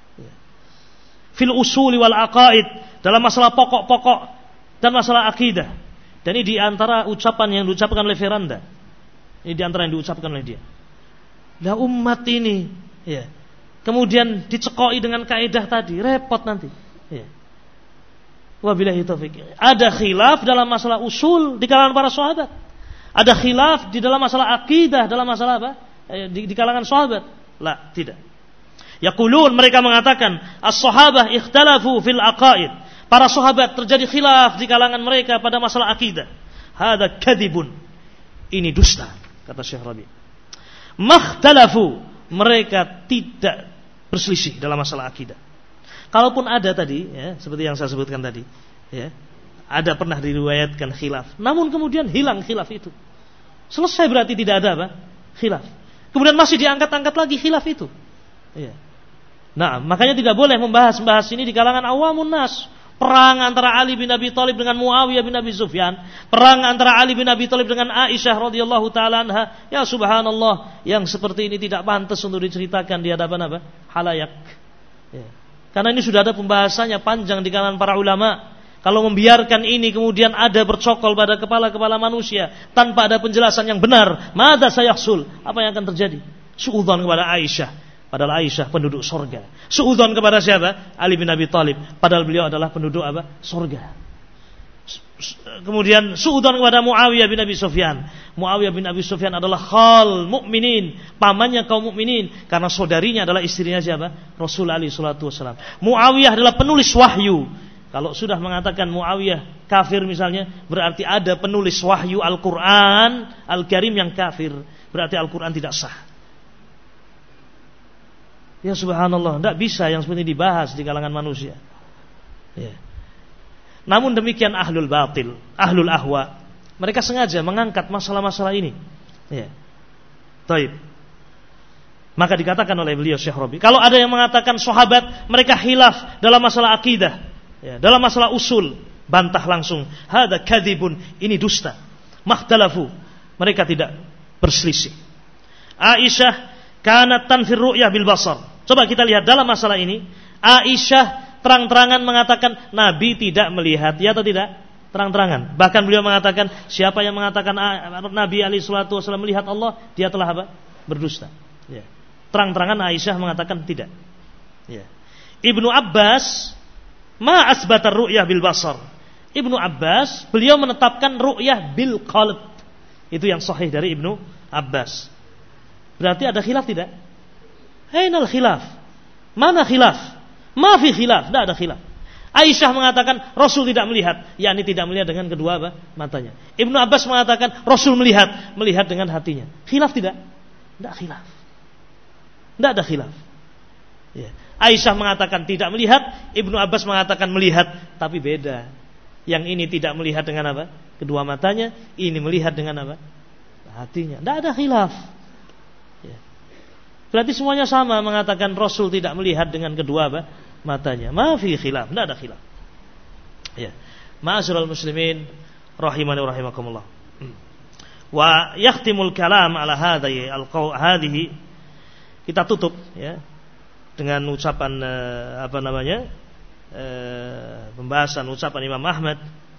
Fil usuli wal aqaid, dalam masalah pokok-pokok dan masalah akidah. Dan ini di antara ucapan yang diucapkan oleh Firanda. Ini di antara yang diucapkan oleh dia. Lah umat ini, kemudian dicekoi dengan kaidah tadi, repot nanti. Wabillahi taufik. Ada khilaf dalam masalah usul di kalangan para sahabat. Ada khilaf di dalam masalah akidah, dalam masalah apa? Di kalangan sahabat. La, tidak. Yaqulun, mereka mengatakan, as-sahabah ikhtalafu fil aqaid. Para sahabat terjadi khilaf di kalangan mereka pada masalah akidah. Hada kadhibun. Ini dusta, kata Syekh Rabi'. Makhtalafu, mereka tidak berselisih dalam masalah akidah. Kalaupun ada tadi, seperti yang saya sebutkan tadi, ada pernah diriwayatkan khilaf, namun kemudian hilang khilaf itu. Selesai berarti tidak ada apa? Khilaf. Kemudian masih diangkat-angkat lagi khilaf itu. Nah, makanya tidak boleh membahas ini di kalangan awamun nas. Perang antara Ali bin Abi Thalib dengan Muawiyah bin Abi Sufyan, perang antara Ali bin Abi Thalib dengan Aisyah radhiyallahu taala anha. Ya subhanallah, yang seperti ini tidak pantas untuk diceritakan di hadapan apa? Halayak. Karena ini sudah ada pembahasannya panjang di kalangan para ulama. Kalau membiarkan ini kemudian ada bercokol pada kepala-kepala manusia tanpa ada penjelasan yang benar, madza sayahsul? Apa yang akan terjadi? Suudzon kepada Aisyah. Padahal Aisyah penduduk sorga. Suudzon kepada siapa? Ali bin Abi Thalib. Padahal beliau adalah penduduk apa? Sorga. Kemudian suudzon kepada Muawiyah bin Abi Sufyan. Muawiyah bin Abi Sufyan adalah khal mukminin, pamannya kaum mukminin, karena saudarinya adalah istrinya siapa? Rasul alaihi salatu wasallam. Muawiyah adalah penulis wahyu. Kalau sudah mengatakan Muawiyah kafir misalnya, berarti ada penulis wahyu Al-Quran Al-Karim yang kafir. berarti Al-Quran tidak sah. Ya subhanallah, tidak bisa yang seperti ini dibahas di kalangan manusia. Ya. Namun demikian ahlul batil, ahlul ahwa, mereka sengaja mengangkat masalah-masalah ini. Ya. Taib. Maka dikatakan oleh beliau Syekh Rabi, kalau ada yang mengatakan sahabat mereka khilaf dalam masalah akidah, ya, dalam masalah usul, bantah langsung, hada kadzibun, ini dusta. Makhtalafu, mereka tidak berselisih. Aisyah kanat tanfir ru'yah bil basar. Coba kita lihat dalam masalah ini, Aisyah terang-terangan mengatakan Nabi tidak melihat, ya atau tidak? Terang-terangan. Bahkan beliau mengatakan siapa yang mengatakan Nabi alaihi salatu wasallam melihat Allah, dia telah apa? Berdusta. Ya. Terang-terangan Aisyah mengatakan tidak. Ya. Ibnu Abbas ma asbata ru'yah bil basar. Ibnu Abbas beliau menetapkan ru'yah bil qalb. Itu yang sahih dari Ibnu Abbas. Berarti ada khilaf tidak? Ainal khilaf? Mana khilaf? Ma fi khilaf, tidak ada khilaf. Aisyah mengatakan Rasul tidak melihat, yakni tidak melihat dengan kedua apa? Matanya. Ibnu Abbas mengatakan Rasul melihat dengan hatinya. Khilaf tidak? Tidak khilaf. Tidak ada khilaf. Ya. Aisyah mengatakan tidak melihat, Ibnu Abbas mengatakan melihat, tapi beda. Yang ini tidak melihat dengan apa? Kedua matanya, ini melihat dengan apa? Hatinya. Tidak ada khilaf. Ya. Berarti semuanya sama mengatakan Rasul tidak melihat dengan kedua apa? Matanya. Ma fi khilaf, tidak ada khilaf. Ya. Ma'asyiral muslimin rahimani wa rahimakumullah. Wa yakhtimul kalam ala hadhihi kita tutup ya dengan ucapan pembahasan ucapan Imam Ahmad.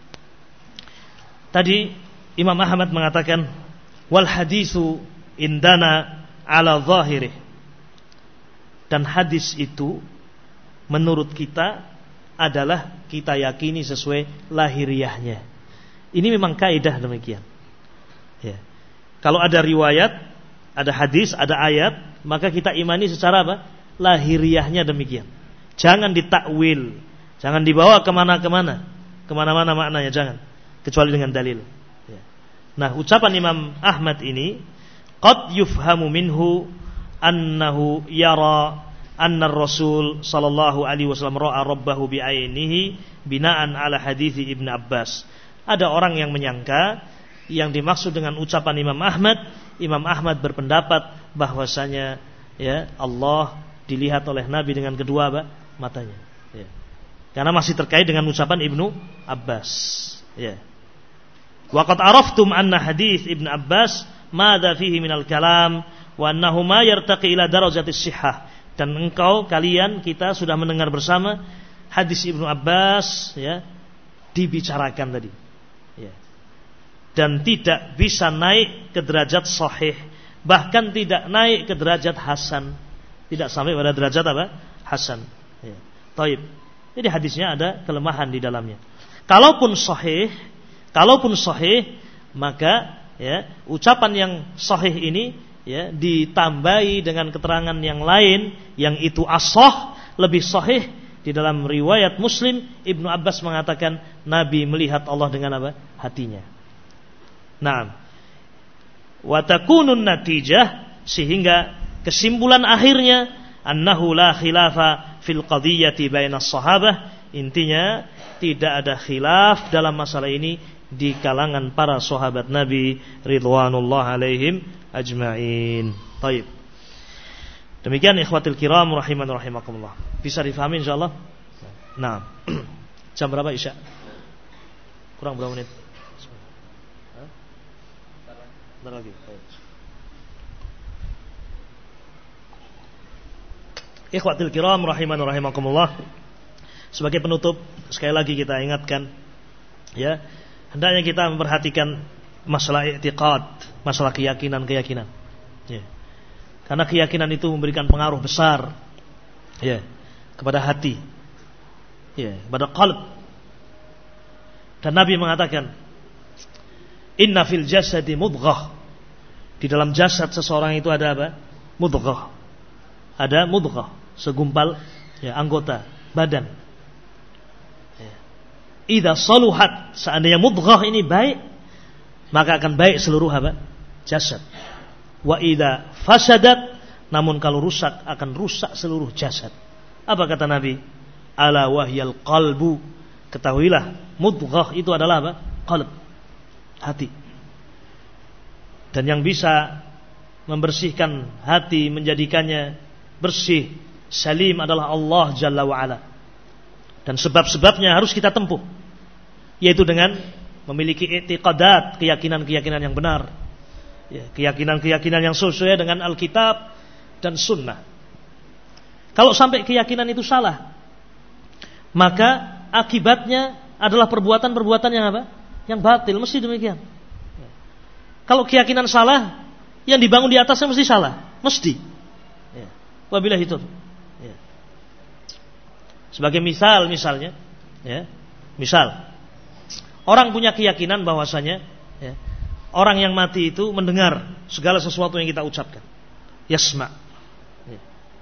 Tadi Imam Ahmad mengatakan wal hadisu indana ala zahirih, dan hadis itu menurut kita adalah kita yakini sesuai lahiriahnya. Ini memang kaidah demikian. Ya. Kalau ada riwayat, ada hadis, ada ayat, maka kita imani secara apa? Lahiriahnya demikian. Jangan ditakwil, jangan dibawa kemana-mana maknanya, jangan, kecuali dengan dalil. Ya. Nah, ucapan Imam Ahmad ini, qad yufhamu minhu annahu yara anna Rasul sallallahu alaihi wasallam ra'a rabbahu bi'ainihi bina'an ala hadits Ibnu Abbas. Ada orang yang menyangka yang dimaksud dengan ucapan Imam Ahmad berpendapat bahwasanya ya Allah dilihat oleh Nabi dengan kedua matanya. Ya. Karena masih terkait dengan ucapan Ibnu Abbas. Ya. Wa qad araftum anna hadits Ibnu Abbas madza fihi minal kalam wa annahu ma yartaqi ila darajatis sihhah. Dan kita sudah mendengar bersama hadis Ibnu Abbas ya dibicarakan tadi. Ya. Dan tidak bisa naik ke derajat sahih, bahkan tidak naik ke derajat hasan, tidak sampai pada derajat apa? Hasan. Ya. Taib. Jadi hadisnya ada kelemahan di dalamnya. Kalaupun sahih, maka ya ucapan yang sahih ini ya ditambahi dengan keterangan yang lain yang itu ashah, lebih sahih. Di dalam riwayat Muslim, Ibnu Abbas mengatakan Nabi melihat Allah dengan apa? Hatinya. Naam. Wa takunun natijah, sehingga kesimpulan akhirnya annahu la khilafa fil qadhiyyati bainas sahabah. Intinya tidak ada khilaf dalam masalah ini di kalangan para sahabat Nabi ridwanullah alaihim ajma'in. Baik. Demikian ikhwatul kiram rahiman rahimakumullah. Bisa difahami insyaallah? Nah. Jam berapa Isya? Kurang berapa menit? Bentar lagi. Ikhwatul kiram rahiman rahimakumullah. Sebagai penutup, sekali lagi kita ingatkan ya, hendaknya kita memperhatikan masalah i'tiqad, masalah keyakinan. Ya. Karena keyakinan itu memberikan pengaruh besar ya kepada hati. Ya, kepada qalb. Dan Nabi mengatakan, "Inna fil jasadi mudghah." Di dalam jasad seseorang itu ada apa? Mudghah. Ada mudghah, segumpal ya anggota badan. Ya. Idza saluhat, seandainya mudghah ini baik, maka akan baik seluruh apa? Jasad. Wa idza fasadat, namun kalau rusak akan rusak seluruh jasad. Apa kata Nabi? Ala wahyal qalbu. Ketahuilah, mudghah itu adalah apa? Qalb, hati. Dan yang bisa membersihkan hati, menjadikannya bersih, salim adalah Allah Jalla wa'ala. Dan sebab-sebabnya harus kita tempuh, yaitu dengan memiliki i'tiqadat, keyakinan-keyakinan yang benar, ya, keyakinan-keyakinan yang sesuai dengan Alkitab dan Sunnah. Kalau sampai keyakinan itu salah, maka akibatnya adalah perbuatan-perbuatan yang apa? Yang batil, mesti demikian. Kalau keyakinan salah, yang dibangun di atasnya mesti salah, mesti. Wabillahi taufiq. Sebagai misalnya, ya, misal orang punya keyakinan bahwasanya, ya, orang yang mati itu mendengar segala sesuatu yang kita ucapkan, yasma, ya,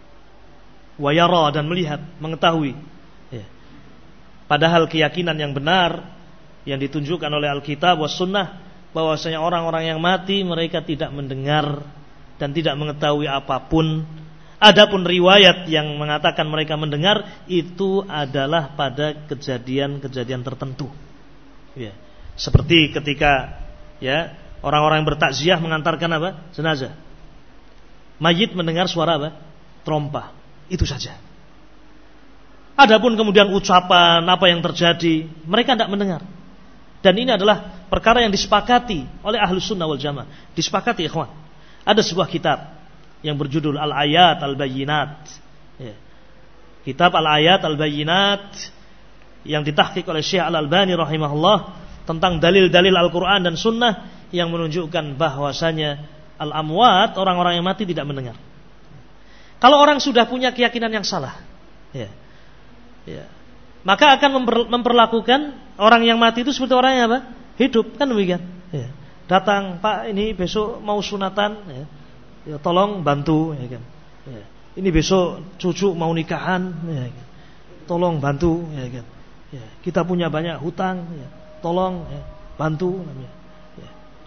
wa yara, dan melihat, mengetahui. Ya. Padahal keyakinan yang benar yang ditunjukkan oleh Alkitab was Sunnah, bahwasanya orang-orang yang mati mereka tidak mendengar dan tidak mengetahui apapun. Adapun riwayat yang mengatakan mereka mendengar itu adalah pada kejadian-kejadian tertentu. Ya. Seperti ketika, ya, orang-orang yang bertakziah mengantarkan apa? Jenazah. Mayit mendengar suara apa? Trompa. Itu saja. Adapun kemudian ucapan apa yang terjadi, mereka tidak mendengar. Dan ini adalah perkara yang disepakati oleh Ahlus Sunnah wal Jamaah. Disepakati, ikhwan. Ada sebuah kitab yang berjudul Al-Ayat Al-Bayyinat. Ya. Kitab Al-Ayat Al-Bayyinat yang ditahqiq oleh Syekh Al-Albani rahimahullah, tentang dalil-dalil Al-Quran dan Sunnah yang menunjukkan bahwasanya al-amwat, orang-orang yang mati, tidak mendengar. Kalau orang sudah punya keyakinan yang salah, ya, ya, maka akan memperlakukan orang yang mati itu seperti orang yang apa? Hidup, kan demikian. Ya. Datang, Pak, ini besok mau sunatan, ya, ya, tolong bantu, ya kan. Ya. Ini besok cucu mau nikahan, ya kan. Tolong bantu, ya kan. Ya. Kita punya banyak hutang, ya. Tolong, ya, bantu, ya.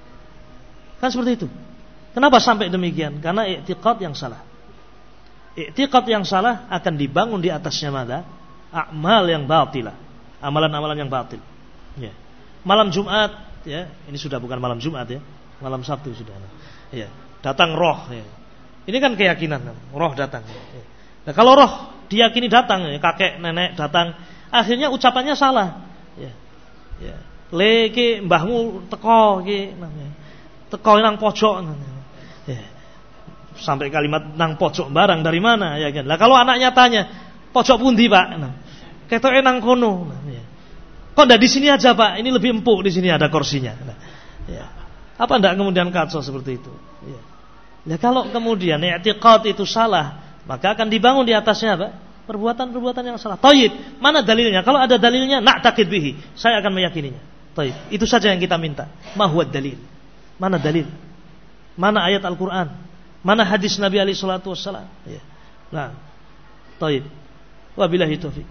Kan seperti itu. Kenapa sampai demikian? Karena i'tiqad yang salah. I'tiqad yang salah akan dibangun di atasnya mana? Amal yang batilah, amalan-amalan yang batil. Ya. Malam Jumat, ya, ini sudah bukan malam Jumat, ya, malam Sabtu sudah. Ya. Datang roh, ya. Ini kan keyakinan, roh datang. Ya. Nah, kalau roh diyakini datang, ya, kakek nenek datang, akhirnya ucapannya salah. Ya. Ya. Leki mbahmu teko, teko nang pojok. Ya. Sampai kalimat nang pojok barang dari mana, ya kan? Lah kalau anaknya tanya, pojok pundi, Pak? Ketoke nang kono. Kok ndak di sini aja, Pak? Ini lebih empuk, di sini ada kursinya. Ya. Apa ndak kemudian kacau seperti itu? Ya. Ya, kalau kemudian i'tiqad itu salah, maka akan dibangun di atasnya apa? Perbuatan-perbuatan yang salah. Thayyib, mana dalilnya? Kalau ada dalilnya, na'taqid bihi, saya akan meyakininya. Thayyib, itu saja yang kita minta. Ma huwa dalil? Mana dalil? Mana ayat Al-Qur'an? Mana hadis Nabi alaihi salatu wassalam? Ya. Nah, thayyib. Wabillahi taufiq.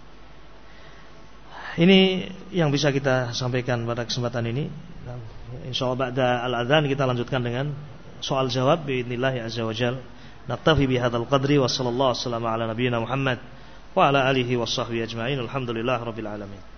Ini yang bisa kita sampaikan pada kesempatan ini. Insyaallah ba'da al-adzan kita lanjutkan dengan soal jawab biidznillah azza wajalla. Naktafi bihadzal qadri wa sallallahu alaihi wasallam ala nabiyyina Muhammad wa ala alihi washabbihi ajma'in. Alhamdulillah rabbil alamin.